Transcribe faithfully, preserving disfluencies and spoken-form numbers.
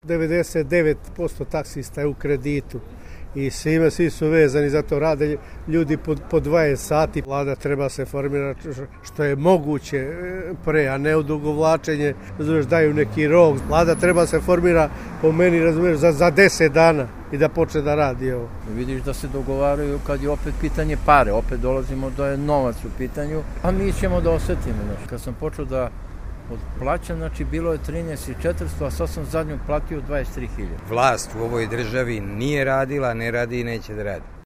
devedeset devet posto taksista je u kreditu i svima, svi su vezani, zato rade ljudi po, po dvadeset sati. Vlada treba se formirati što je moguće pre, a ne odugovlačenje, razumiješ, daju neki rok. Vlada treba se formira, po meni, razumiješ, za, za deset dana i da počne da radi ovo. Vidiš da se dogovaraju kad je opet pitanje pare, opet dolazimo da je novac u pitanju, a mi ćemo da osetimo. Znači, kad sam počeo da plaćam, znači bilo je trinaest hiljada četiristo, a sad sam zadnju platio dvadeset tri hiljade. Vlast u ovoj državi nije radila, ne radi i neće da radi.